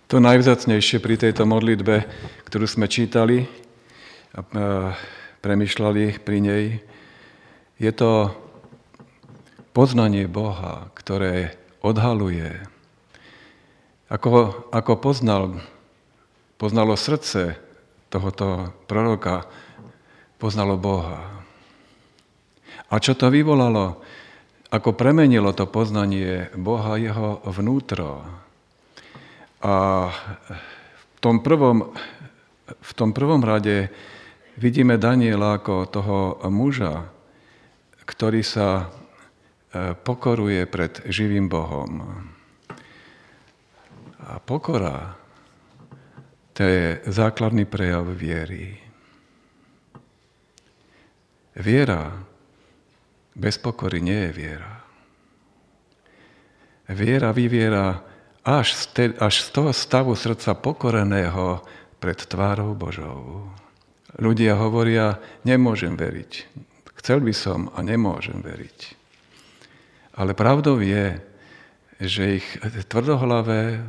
To najvzácnejšie pri tejto modlitbe, ktorú sme čítali a premýšľali pri nej, je to poznanie Boha, ktoré odhaluje. Ako poznalo srdce tohoto proroka, poznalo Boha. A čo to vyvolalo? Ako premenilo to poznanie Boha jeho vnútro. A v tom prvom rade vidíme Daniela ako toho muža, ktorý sa pokoruje pred živým Bohom. A pokora, to je základný prejav viery. Viera bez pokory nie je viera. Viera vyviera až z toho stavu srdca pokoreného pred tvárou Božou. Ľudia hovoria, nemôžem veriť. Chcel by som a nemôžem veriť. Ale pravdou je, že ich tvrdohlavé,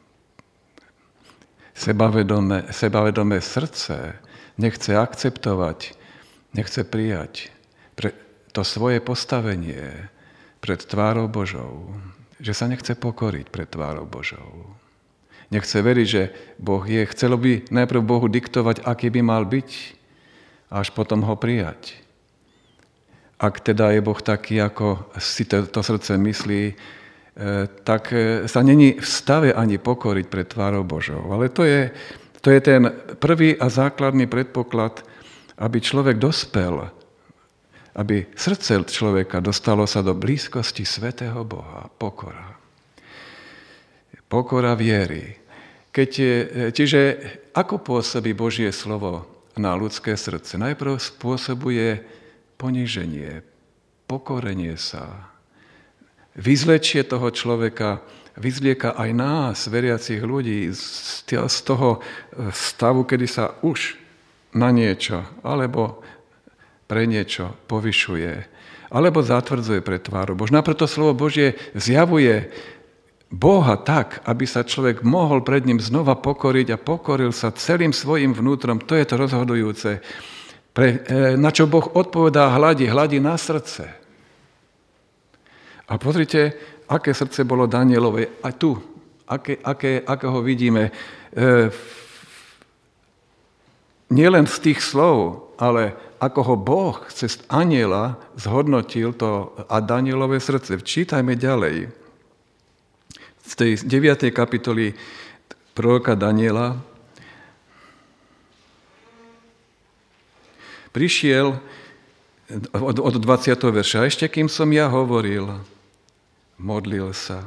sebavedomé srdce nechce akceptovať, nechce prijať to svoje postavenie pred tvárou Božou. Že sa nechce pokoriť pred tvárou Božou. Nechce veriť, že Boh je. Chcelo by najprv Bohu diktovať, aký by mal byť, a až potom ho prijať. Ak teda je Boh taký, ako si to srdce myslí, tak sa není v stave ani pokoriť pred tvárou Božou. Ale to je ten prvý a základný predpoklad, aby človek dospel, aby srdce človeka dostalo sa do blízkosti svätého Boha. Pokora. Pokora viery. Čiže ako pôsobí Božie slovo na ľudské srdce? Najprv spôsobuje poníženie, pokorenie sa. Vyzlečie toho človeka, vyzlieka aj nás, veriacich ľudí, z toho stavu, kedy sa už na niečo, alebo pre niečo povyšuje, alebo zatvrdzuje pred tvárou Božou. Napreto slovo Božie zjavuje Boha tak, aby sa človek mohol pred ním znova pokoriť a pokoril sa celým svojim vnútrom. To je to rozhodujúce. Na čo Boh odpovedá, hladí na srdce. A pozrite, aké srdce bolo Danielové. A tu, aké ho vidíme. Nielen z tých slov, ale ako ho Boh cez anjela zhodnotil to a Danielové srdce. Čítajme ďalej. Z tej 9. kapitoly proroka Daniela prišiel od 20. verša. Ešte kým som ja hovoril, modlil sa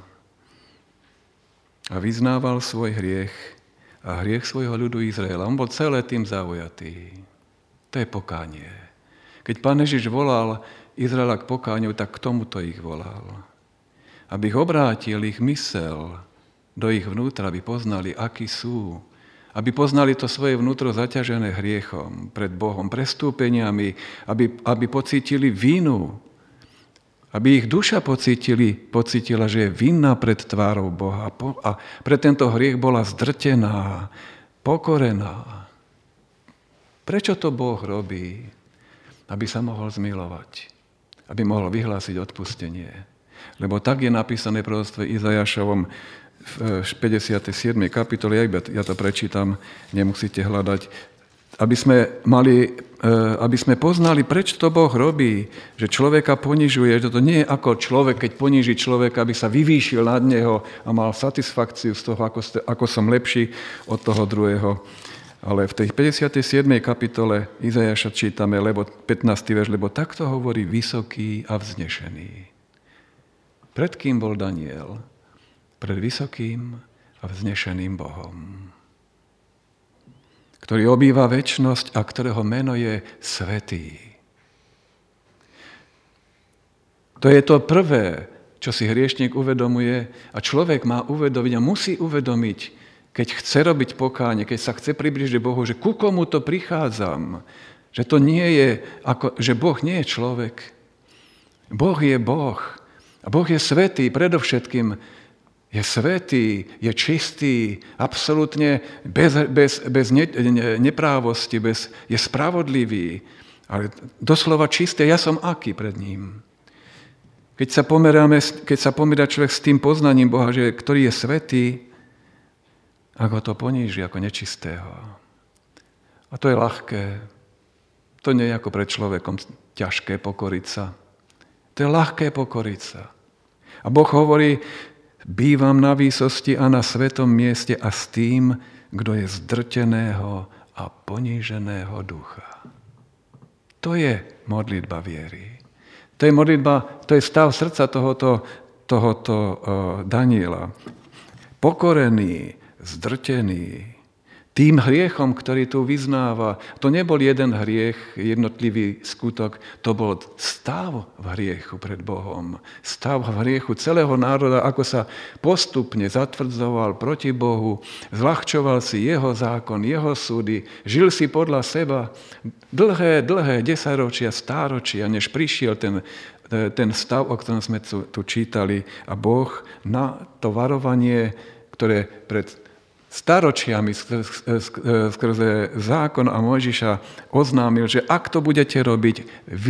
a vyznával svoj hriech a hriech svojho ľudu Izraela. On bol celé tým zaujatý. To je pokánie. Keď Pán Ježiš volal Izraela k pokániu, tak k tomuto ich volal. Aby ich obrátil, ich mysel do ich vnútra, aby poznali, akí sú. Aby poznali to svoje vnútro zaťažené hriechom pred Bohom, prestúpeniami, aby pocítili vinu. Aby ich duša pocítila, že je vinná pred tvárou Boha. A pre tento hriech bola zdrtená, pokorená. Prečo to Boh robí? Aby sa mohol zmilovať. Aby mohol vyhlásiť odpustenie. Lebo tak je napísané v proroctve Izajašovom v 57. kapitole. Ja to prečítam, nemusíte hľadať. Aby sme poznali, prečo to Boh robí. Že človeka ponižuje. Že to nie je ako človek, keď poníži človeka, aby sa vyvýšil nad neho a mal satisfakciu z toho, ako som lepší od toho druhého. Ale v tej 57. kapitole Izajaša čítame, 15. verš, lebo takto hovorí vysoký a vznešený. Pred kým bol Daniel? Pred vysokým a vznešeným Bohom, ktorý obýva večnosť a ktorého meno je Svätý. To je to prvé, čo si hriešnik uvedomuje a človek má uvedomiť a musí uvedomiť, keď chce robiť pokánie, keď sa chce priblížiť Bohu, že ku komu to prichádzam, že to nie je, že Boh nie je človek. Boh je Boh. A Boh je svätý, predovšetkým je svätý, je čistý, absolútne bez neprávosti, je spravodlivý, ale doslova čisté. Ja som aký pred ním? Keď sa pomerá človek s tým poznaním Boha, že ktorý je svätý, ako to poníži ako nečistého. A to je ľahké. To nie je ako pred človekom ťažké pokoriť sa. To je ľahké pokoriť sa. A Boh hovorí, bývam na výsosti a na svetom mieste a s tým, kto je zdrteného a poníženého ducha. To je modlitba viery. To je modlitba, to je stav srdca tohoto Daniela. Pokorený, zdrtený, tým hriechom, ktorý tu vyznáva. To nebol jeden hriech, jednotlivý skutok, to bol stav v hriechu pred Bohom. Stav v hriechu celého národa, ako sa postupne zatvrdzoval proti Bohu, zľahčoval si jeho zákon, jeho súdy, žil si podľa seba dlhé desaťročia, stáročia, než prišiel ten stav, o ktorom sme tu čítali. A Boh na to varovanie, ktoré pred staročiami skrze zákon a Mojžiša oznámil, že ak to budete robiť,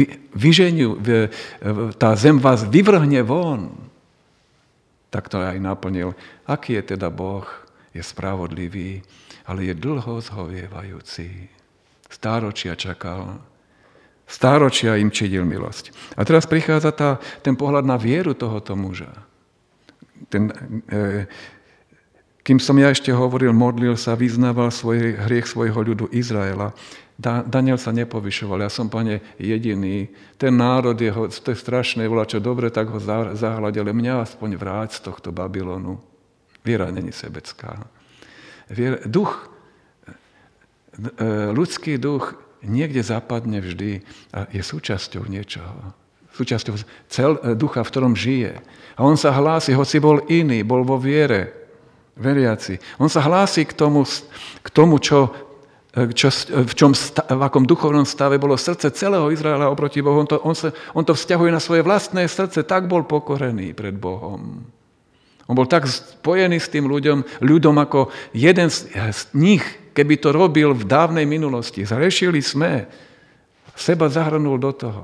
tá zem vás vyvrhne von. Tak to aj naplnil. Aký je teda Boh? Je spravodlivý, ale je dlho zhovievajúci. Stáročia čakal. Stáročia im činil milosť. A teraz prichádza ten pohľad na vieru tohoto muža. Kým som ja ešte hovoril, modlil sa, vyznával svoj hriech svojho ľudu Izraela. Daniel sa nepovyšoval. Ja som, Pane, jediný. Ten národ, to je strašné, volá čo dobre, tak ho zahľadil. Ale mňa aspoň vráť z tohto Babylonu. Viera není sebecká. Ľudský duch niekde zapadne vždy a je súčasťou niečoho. Súčasťou ducha, v ktorom žije. A on sa hlási, hoci bol iný, bol vo viere, veriaci. On sa hlási k tomu v akom duchovnom stave bolo srdce celého Izraela oproti Bohu. On to vzťahuje na svoje vlastné srdce. Tak bol pokorený pred Bohom. On bol tak spojený s tým ľuďom ako jeden z nich, keby to robil v dávnej minulosti. Zhrešili sme. Seba zahrnul do toho.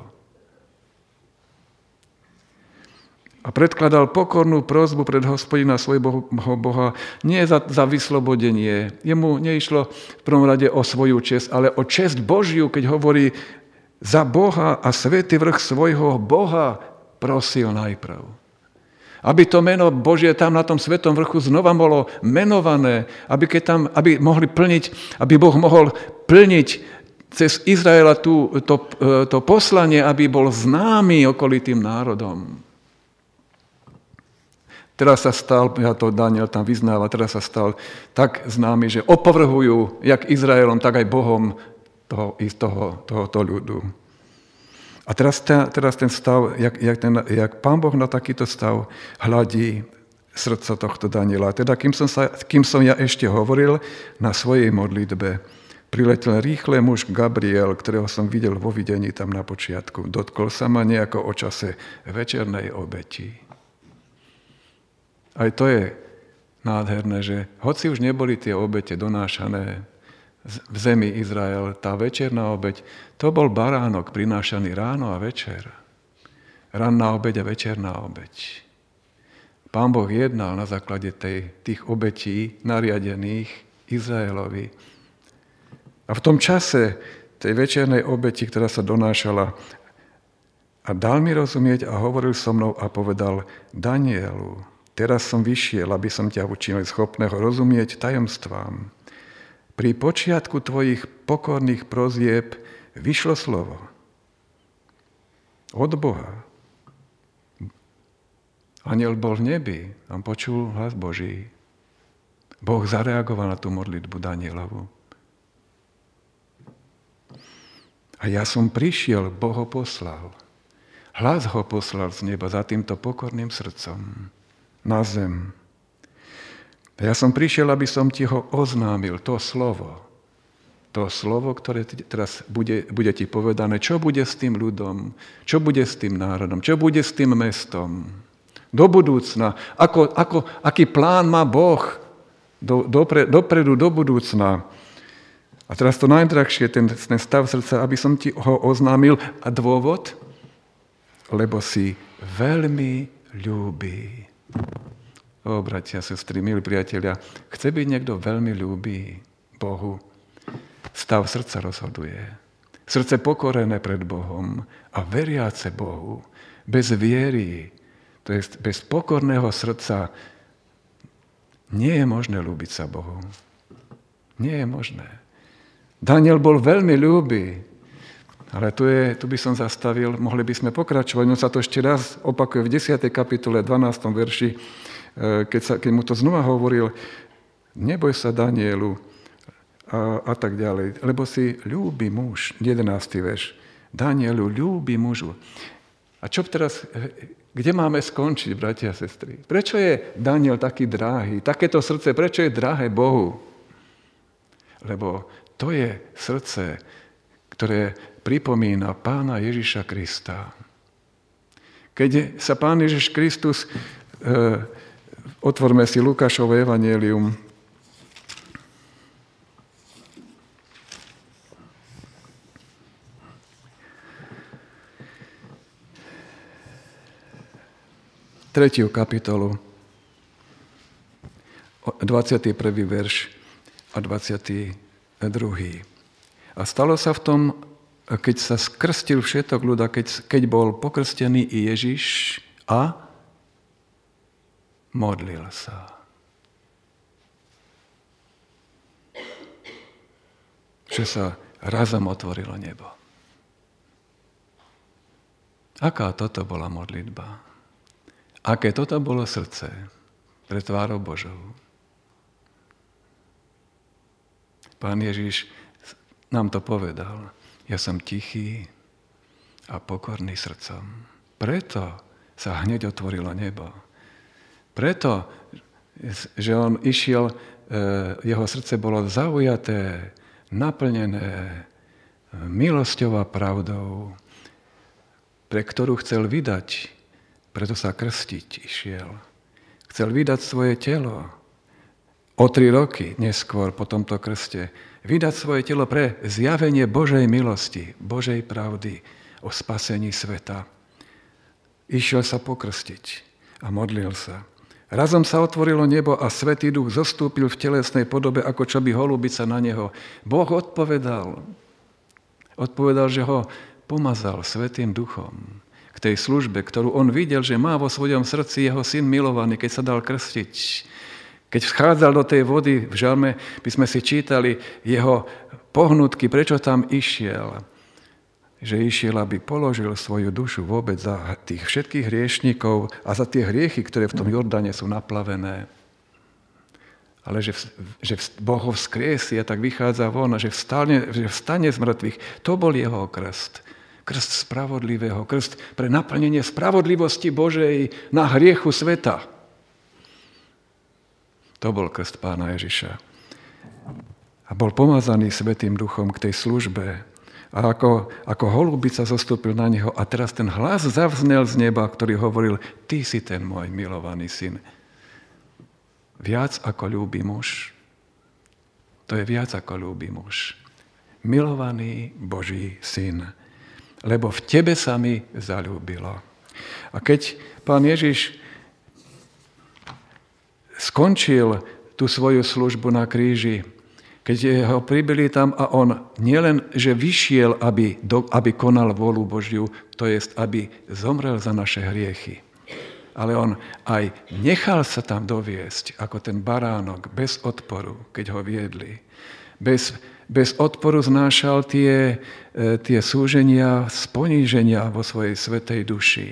A predkladal pokornú prosbu pred Hospodina svojho Boha nie za vyslobodenie. Jemu neišlo v prvom rade o svoju česť, ale o česť Božiu, keď hovorí za Boha a svätý vrch svojho Boha prosil najprv. Aby to meno Božie tam na tom svetom vrchu znova bolo menované, aby Boh mohol plniť cez Izraela to poslanie, aby bol známy okolitým národom. Teraz sa stal, Daniel tam vyznáva, teraz sa stal tak známy, že opovrhujú jak Izraelom, tak aj Bohom tohoto ľudu. A teraz ten stav, jak Pán Boh na takýto stav hladí srdca tohto Daniela. Teda kým som ja ešte hovoril na svojej modlitbe, priletel rýchle muž Gabriel, ktorého som videl vo videní tam na počiatku. Dotkol sa ma nejako o čase večernej obeti. Aj to je nádherné, že hoci už neboli tie obete donášané v zemi Izrael, tá večerná obeť, to bol baránok prinášaný ráno a večer. Ranná obeť a večerná obeť. Pán Boh jednal na základe tých obetí nariadených Izraelovi. A v tom čase tej večernej obeti, ktorá sa donášala, a dal mi rozumieť a hovoril so mnou a povedal: Danielu, teraz som vyšiel, aby som ťa učinil schopného rozumieť tajomstvám. Pri počiatku tvojich pokorných prozieb vyšlo slovo od Boha. Anjel bol v nebi, on počul hlas Boží. Boh zareagoval na tú modlitbu Danielovu. A ja som prišiel, Boh ho poslal. Hlas ho poslal z neba za týmto pokorným srdcom na zem. Ja som prišiel, aby som ti ho oznámil, to slovo, ktoré teraz bude ti povedané, čo bude s tým ľudom, čo bude s tým národom, čo bude s tým mestom. do budúcna, aký plán má Boh dopredu, do budúcna. A teraz to najdrahšie, ten stav srdca, aby som ti ho oznámil. A dôvod? Lebo si veľmi ľúbi. Bratia, sestry, milí priatelia, chce byť niekto veľmi ľúbi Bohu. Stav srdca rozhoduje. Srdce pokorené pred Bohom a veriace Bohu. Bez viery, to je bez pokorného srdca, nie je možné ľúbiť sa Bohu. Nie je možné. Daniel bol veľmi ľúby, ale tu by som zastavil, mohli by sme pokračovať, no sa to ešte raz opakuje v 10. kapitole, 12. verši, keď mu to znova hovoril, neboj sa Danielu a tak ďalej, lebo si ľúbi muž, 11. verš, Danielu ľúbi mužu. A čo teraz, kde máme skončiť, bratia a sestry? Prečo je Daniel taký drahý? Takéto srdce, prečo je drahé Bohu? Lebo to je srdce, ktoré pripomína Pána Ježiša Krista. Keď sa Pán Ježiš Kristus, otvorme si Lukášovo evanjelium, tretiu kapitolu, 21. verš a 22. A stalo sa v tom, keď sa skrstil všetok ľud a keď bol pokrstený i Ježiš a modlil sa. Že sa razom otvorilo nebo. Aká toto bola modlitba? Aké toto bolo srdce pre tvárou Božou? Pán Ježiš nám to povedal. Ja som tichý a pokorný srdcom. Preto sa hneď otvorilo nebo. Preto, že on išiel, jeho srdce bolo zaujaté, naplnené milosťou a pravdou, pre ktorú chcel vydať. Preto sa krstiť išiel. Chcel vydať svoje telo. O 3 roky neskôr po tomto krste vydať svoje telo pre zjavenie Božej milosti, Božej pravdy o spasení sveta. Išiel sa pokrstiť a modlil sa. Razom sa otvorilo nebo a Svätý Duch zostúpil v telesnej podobe, ako čo by holubica na neho. Boh odpovedal, že ho pomazal Svätým Duchom k tej službe, ktorú on videl, že má vo svojom srdci jeho syn milovaný, keď sa dal krstiť. Keď vchádzal do tej vody v žalme, by sme si čítali jeho pohnutky, prečo tam išiel. Že išiel, aby položil svoju dušu vôbec za tých všetkých hriešnikov a za tie hriechy, ktoré v tom Jordáne sú naplavené. Ale že Boh ho vzkriesie a tak vychádza von a že vstane z mŕtvych. To bol jeho krst. Krst spravodlivého, krst pre naplnenie spravodlivosti Božej na hriechu sveta. To bol krst Pána Ježiša. A bol pomazaný Svätým Duchom k tej službe. A ako holubica zostúpil na neho. A teraz ten hlas zavznel z neba, ktorý hovoril, ty si ten môj milovaný syn. Viac ako ľúbi muž. To je viac ako ľúbi muž. Milovaný Boží syn. Lebo v tebe sa mi zaľúbilo. A keď Pán Ježiš skončil tú svoju službu na kríži, keď ho pribili tam a on nielen, že vyšiel, aby konal vôľu Božiu, to jest, aby zomrel za naše hriechy, ale on aj nechal sa tam doviesť, ako ten baránok, bez odporu, keď ho viedli. Bez odporu znášal tie súženia z poníženia vo svojej svätej duši.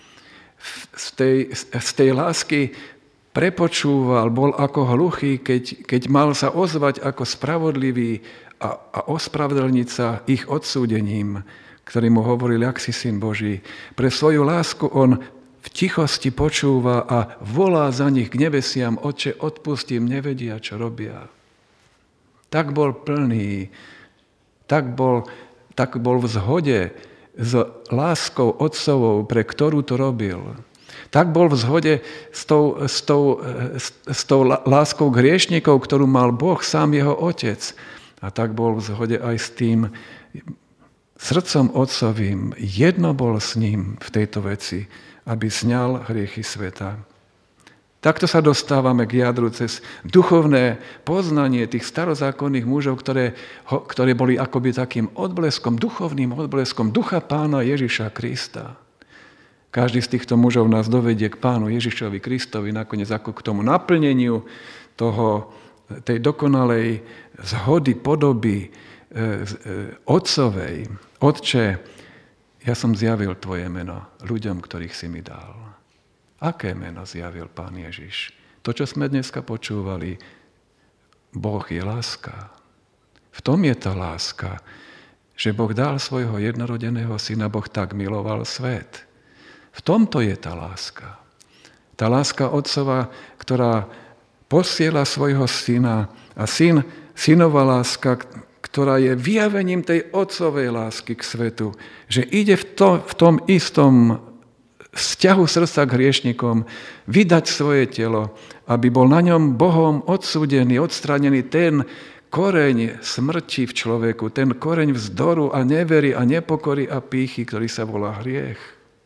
Z tej lásky prepočúval, bol ako hluchý, keď mal sa ozvať ako spravodlivý a ospravedlniť sa ich odsúdením, ktorý mu hovoril, ak si syn Boží. Pre svoju lásku on v tichosti počúva a volá za nich k nebesiam, Otče, odpustím, nevedia, čo robia. Tak bol plný, tak bol v zhode s láskou otcovou, pre ktorú to robil. Tak bol v zhode s tou láskou k hriešnikov, ktorú mal Boh, sám jeho otec. A tak bol v zhode aj s tým srdcom otcovým. Jedno bol s ním v tejto veci, aby sňal hriechy sveta. Takto sa dostávame k jadru cez duchovné poznanie tých starozákonných mužov, ktoré boli akoby takým odbleskom, duchovným odbleskom ducha Pána Ježiša Krista. Každý z týchto mužov nás dovedie k Pánu Ježišovi Kristovi, nakoniec ako k tomu naplneniu tej dokonalej zhody, podoby otcovej. Otče, ja som zjavil tvoje meno ľuďom, ktorých si mi dal. Aké meno zjavil Pán Ježiš? To, čo sme dneska počúvali, Boh je láska. V tom je tá láska, že Boh dal svojho jednorodeného syna, Boh tak miloval svet. V tomto je tá láska. Tá láska otcova, ktorá posiela svojho syna a synova láska, ktorá je vyjavením tej otcovej lásky k svetu, že ide v tom istom vzťahu srdca k hriešnikom vydať svoje telo, aby bol na ňom Bohom odsúdený, odstranený ten koreň smrti v človeku, ten koreň vzdoru a nevery a nepokory a pýchy, ktorý sa volá hriech.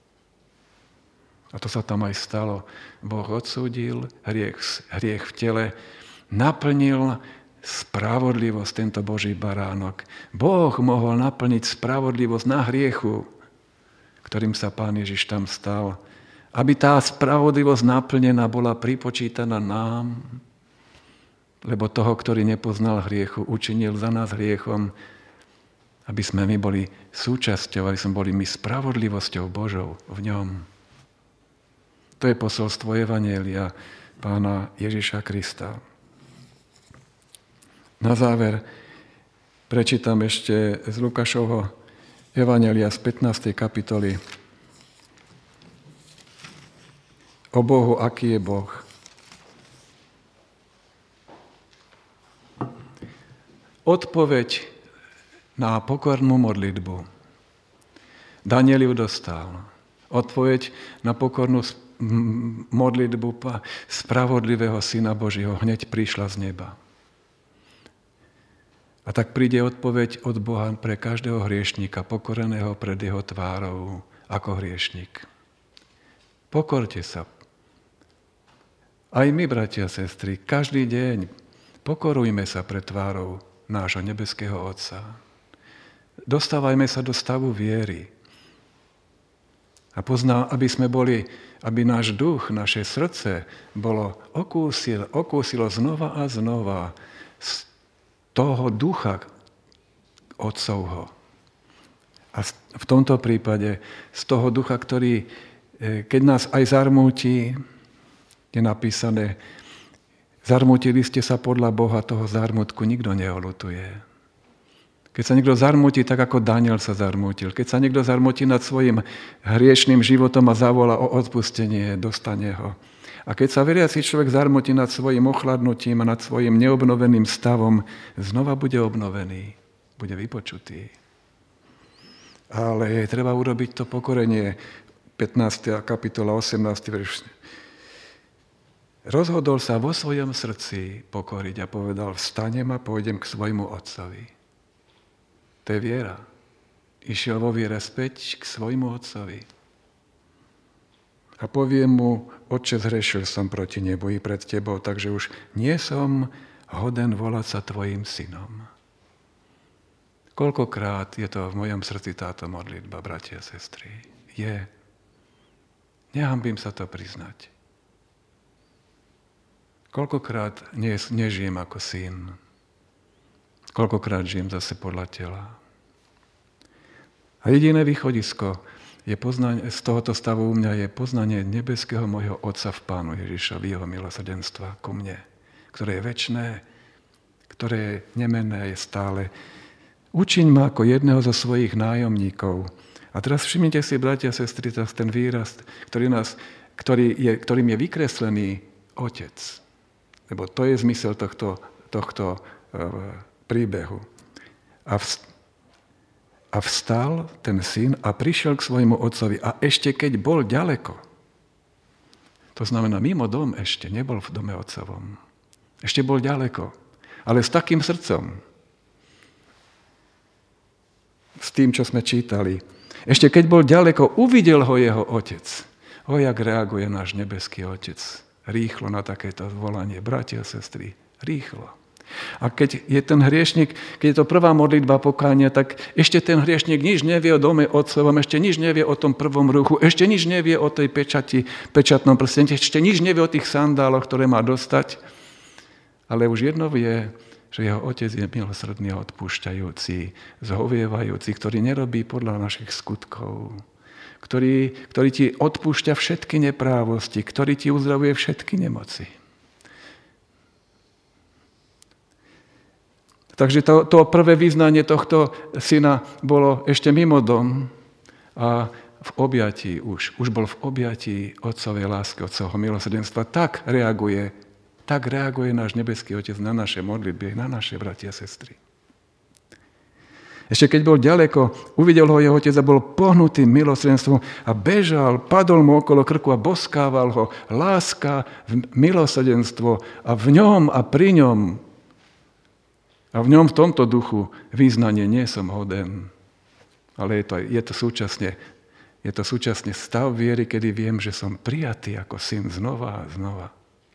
A to sa tam aj stalo. Boh odsúdil hriech v tele, naplnil spravodlivosť, tento Boží baránok. Boh mohol naplniť spravodlivosť na hriechu, ktorým sa Pán Ježiš tam stal. Aby tá spravodlivosť naplnená bola pripočítaná nám, lebo toho, ktorý nepoznal hriechu, učinil za nás hriechom, aby sme my boli súčasťou, aby sme boli my spravodlivosťou Božou v ňom. To je posolstvo Evanjelia Pána Ježiša Krista. Na záver prečítam ešte z Lukášovho Evanjelia z 15. kapitoly o Bohu, aký je Boh. Odpoveď na pokornú modlitbu. Daniel ju dostal. Odpoveď na pokornú modlitbu spravodlivého Syna Božího hneď prišla z neba. A tak príde odpoveď od Boha pre každého hriešnika, pokoreného pred jeho tvárou ako hriešnik. Pokorte sa. Aj my, bratia a sestry, každý deň pokorujme sa pred tvárou nášho nebeského Otca. Dostávajme sa do stavu viery. A aby náš duch, naše srdce okúsilo znova a znova toho ducha Otcovho. A v tomto prípade z toho ducha, ktorý, keď nás aj zarmúti, je napísané, zarmútili ste sa podľa Boha, toho zarmútku nikto neoľutuje. Keď sa niekto zarmúti, tak ako Daniel sa zarmútil. Keď sa niekto zarmúti nad svojim hriešným životom a zavolá o odpustenie, dostane ho. A keď sa veriaci človek zarmúti nad svojim ochladnutím a nad svojim neobnoveným stavom, znova bude obnovený, bude vypočutý. Ale je treba urobiť to pokorenie. 15. kapitola, 18. verš. Rozhodol sa vo svojom srdci pokoriť a povedal, vstanem a pôjdem k svojmu otcovi. To je viera. Išiel vo viere späť k svojmu otcovi. A poviem mu, Otče, zhrešil som proti nebu i pred tebou, takže už nie som hoden volať sa tvojim synom. Koľkokrát je to v mojom srdci táto modlitba, bratia a sestry? Je. Nehambím sa to priznať. Koľkokrát nežijem ako syn? Koľkokrát žijem zase podľa tela? A jediné východisko je z tohoto stavu u mňa je poznanie nebeského môjho Otca v Pánu Ježišovi, jeho milosrdenstva ku mne, ktoré je večné, ktoré je nemenné, je stále. Učiň ma ako jedného zo svojich nájomníkov. A teraz všimnite si, bratia a sestry, ten výraz, ktorým je vykreslený Otec. Lebo to je zmysel tohto príbehu. A vstal ten syn a prišiel k svojmu otcovi. A ešte keď bol ďaleko, To znamená, mimo dom ešte nebol v dome otcovom. Ešte bol ďaleko, ale s takým srdcom. S tým, čo sme čítali. Ešte keď bol ďaleko, uvidel ho jeho otec. Jak reaguje náš nebeský otec. Rýchlo na takéto volanie. Bratia a sestry, rýchlo. A keď je ten hriešnik, keď je to prvá modlitba pokánia, tak ešte ten hriešnik nič nevie o dome otcovom, ešte nič nevie o tom prvom ruchu, ešte nič nevie o tej pečatnom prstení, ešte nič nevie o tých sandáloch, ktoré má dostať. Ale už jedno vie, že jeho otec je milosrdný a odpúšťajúci, zhovievajúci, ktorý nerobí podľa našich skutkov, ktorý ti odpúšťa všetky neprávosti, ktorý ti uzdravuje všetky nemoci. Takže to prvé vyznanie tohto syna bolo ešte mimo dom a v objatí už bol v objatí otcovej lásky, otcovho milosrdenstva. Tak reaguje náš nebeský Otec na naše modlitby, na naše bratia a sestry. Ešte keď bol ďaleko, uvidel ho jeho otec a bol pohnutý milosrdenstvom a bežal, padol mu okolo krku a boskával ho. Láska, milosrdenstvo a v ňom a pri ňom a v ňom v tomto duchu význanie nie som hoden. Ale je to súčasne stav viery, kedy viem, že som prijatý ako syn znova a znova.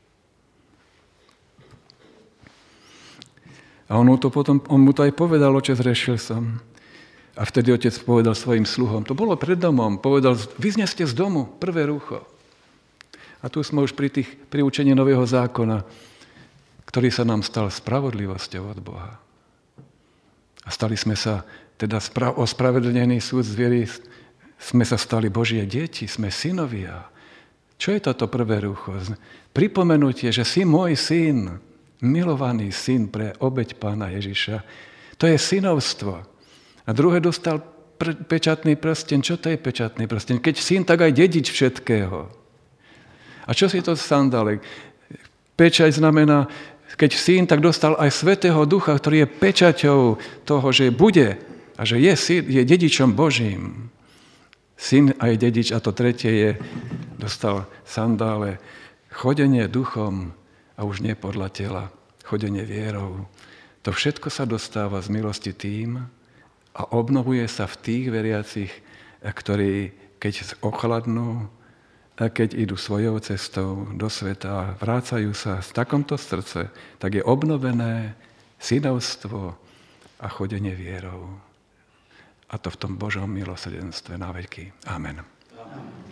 A on mu to aj povedal, oče, zrešil som. A vtedy otec povedal svojim sluhom, to bolo pred domom, povedal, vyzneste z domu prvé rúcho. A tu sme už pri učení Nového zákona, ktorý sa nám stal spravodlivosťou od Boha. A stali sme sa, teda ospravedlnený súd z viery, sme sa stali Božie deti, sme synovia. Čo je toto prvé rúcho? Pripomenutie, že si môj syn, milovaný syn pre obeť Pána Ježiša. To je synovstvo. A druhé dostal pečatný prsteň. Čo to je pečatný prsteň? Keď syn, tak aj dedič všetkého. A čo si to sandálek? Pečať znamená, keď syn, tak dostal aj Svätého Ducha, ktorý je pečaťou toho, že bude a že je dedičom Božím. Syn aj dedič, a to tretie dostal sandále, chodenie duchom a už nie podľa tela, chodenie vierou. To všetko sa dostáva z milosti tým a obnovuje sa v tých veriacich, ktorí, keď ochladnú, a keď idú svojou cestou do sveta a vrácajú sa z takomto srdce, tak je obnovené synovstvo a chodenie vierou. A to v tom Božom milosrdenstve na veky. Amen. Amen.